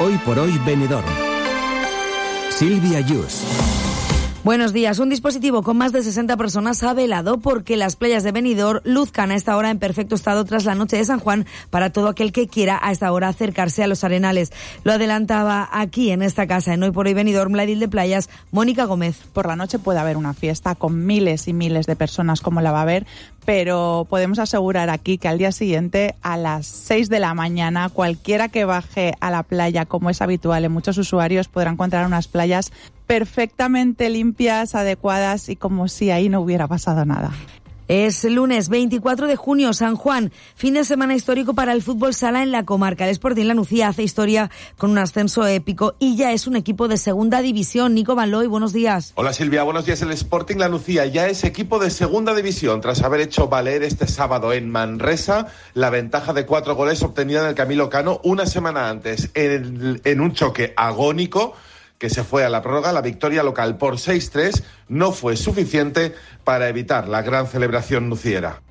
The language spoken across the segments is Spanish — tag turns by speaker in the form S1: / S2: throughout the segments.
S1: Hoy por Hoy Benidorm. Silvia Yus.
S2: Buenos días. Un dispositivo con más de 60 personas ha velado porque las playas de Benidorm luzcan a esta hora en perfecto estado tras la noche de San Juan para todo aquel que quiera a esta hora acercarse a los arenales. Lo adelantaba aquí en esta casa, en Hoy por Hoy Benidorm, la edil de playas, Mónica Gómez.
S3: Por la noche puede haber una fiesta con miles y miles de personas como la va a haber, pero podemos asegurar aquí que al día siguiente, a las 6 de la mañana, cualquiera que baje a la playa, como es habitual en muchos usuarios, podrá encontrar unas playas perfectamente limpias, adecuadas y como si ahí no hubiera pasado nada.
S2: Es lunes 24 de junio, San Juan, fin de semana histórico para el fútbol sala en la comarca. El Sporting Lanucía hace historia con un ascenso épico y ya es un equipo de segunda división. Nico Van-Looy, buenos días.
S4: Hola Silvia, buenos días. El Sporting Lanucía ya es equipo de segunda división tras haber hecho valer este sábado en Manresa la ventaja de 4 goles obtenida en el Camilo Cano una semana antes en un choque agónico que se fue a la prórroga. La victoria local por 6-3 no fue suficiente para evitar la gran celebración nuciera.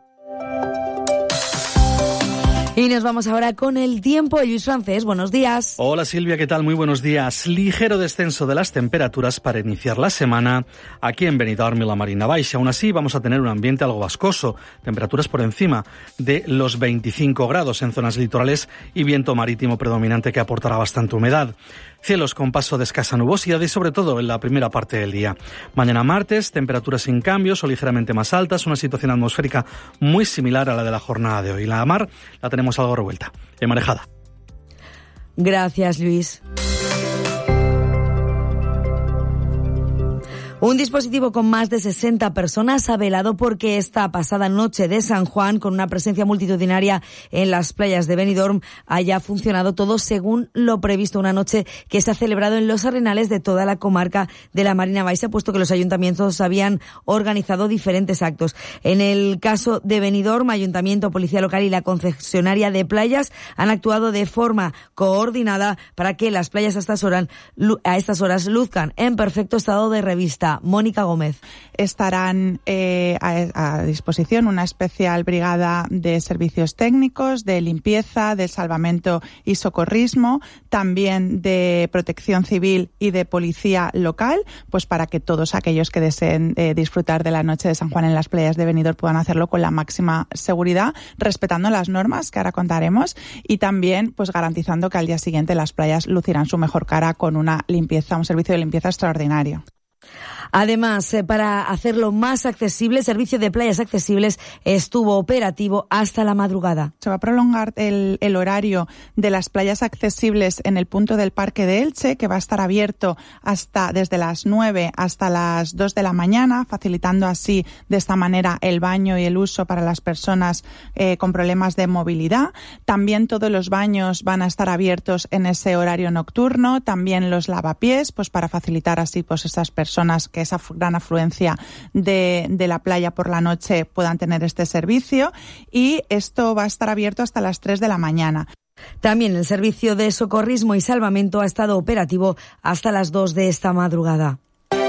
S2: Y nos vamos ahora con el tiempo. Luis Francés, buenos días.
S5: Hola Silvia, ¿qué tal? Muy buenos días. Ligero descenso de las temperaturas para iniciar la semana aquí en Benidorm y la Marina Baixa. Aún así vamos a tener un ambiente algo vascoso, temperaturas por encima de los 25 grados en zonas litorales y viento marítimo predominante que aportará bastante humedad. Cielos con paso de escasa nubosidad y sobre todo en la primera parte del día. Mañana martes, temperaturas sin cambios o ligeramente más altas, una situación atmosférica muy similar a la de la jornada de hoy. La mar la tenemos algo revuelta, marejada.
S2: Gracias, Luis. Un dispositivo con más de 60 personas ha velado porque esta pasada noche de San Juan, con una presencia multitudinaria en las playas de Benidorm, haya funcionado todo según lo previsto. Una noche que se ha celebrado en los arenales de toda la comarca de la Marina Baixa, puesto que los ayuntamientos habían organizado diferentes actos. En el caso de Benidorm, Ayuntamiento, Policía Local y la concesionaria de playas han actuado de forma coordinada para que las playas a estas horas luzcan en perfecto estado de revista. Mónica Gómez.
S3: Estarán a disposición una especial brigada de servicios técnicos, de limpieza, de salvamento y socorrismo, también de protección civil y de policía local, pues para que todos aquellos que deseen disfrutar de la noche de San Juan en las playas de Benidorm puedan hacerlo con la máxima seguridad, respetando las normas que ahora contaremos y también pues garantizando que al día siguiente las playas lucirán su mejor cara con una limpieza, un servicio de limpieza extraordinario.
S2: Además, para hacerlo más accesible, el servicio de playas accesibles estuvo operativo hasta la madrugada.
S3: Se va a prolongar el horario de las playas accesibles en el punto del Parque de Elche, que va a estar abierto desde las 9 hasta las 2 de la mañana, facilitando así de esta manera el baño y el uso para las personas con problemas de movilidad. También todos los baños van a estar abiertos en ese horario nocturno, también los lavapiés, pues para facilitar así pues esas personas que esa gran afluencia de la playa por la noche puedan tener este servicio, y esto va a estar abierto hasta las 3 de la mañana.
S2: También el servicio de socorrismo y salvamento ha estado operativo hasta las 2 de esta madrugada.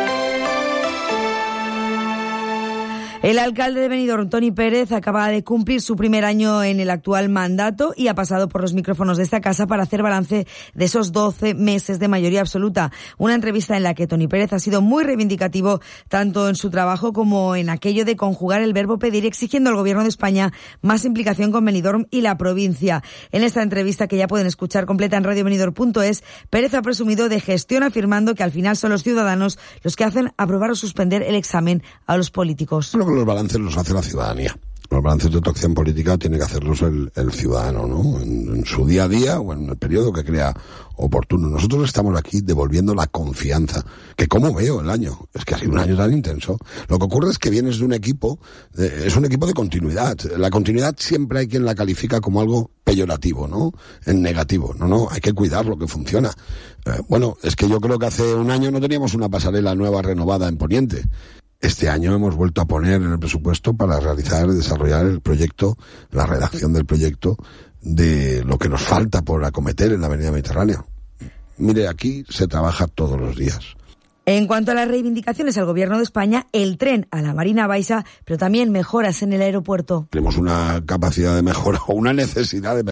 S2: El alcalde de Benidorm, Toni Pérez, acaba de cumplir su primer año en el actual mandato y ha pasado por los micrófonos de esta casa para hacer balance de esos 12 meses de mayoría absoluta. Una entrevista en la que Toni Pérez ha sido muy reivindicativo tanto en su trabajo como en aquello de conjugar el verbo pedir, exigiendo al Gobierno de España más implicación con Benidorm y la provincia. En esta entrevista, que ya pueden escuchar completa en radiobenidorm.es, Pérez ha presumido de gestión, afirmando que al final son los ciudadanos los que hacen aprobar o suspender el examen a los políticos.
S6: Los balances los hace la ciudadanía. Los balances de tu acción política tiene que hacerlos el ciudadano, ¿no? En su día a día o en el periodo que crea oportuno. Nosotros estamos aquí devolviendo la confianza. Que ¿cómo veo el año? Es que ha sido un año tan intenso. Lo que ocurre es que vienes de un equipo, es un equipo de continuidad. La continuidad siempre hay quien la califica como algo peyorativo, ¿no? En negativo. No, hay que cuidar lo que funciona. Bueno, es que yo creo que hace un año no teníamos una pasarela nueva renovada en Poniente. Este año hemos vuelto a poner en el presupuesto para realizar y desarrollar el proyecto, la redacción del proyecto de lo que nos falta por acometer en la Avenida Mediterránea. Mire, aquí se trabaja todos los días.
S2: En cuanto a las reivindicaciones al Gobierno de España, el tren a la Marina Baixa, pero también mejoras en el aeropuerto.
S6: Tenemos una capacidad de mejora o una necesidad de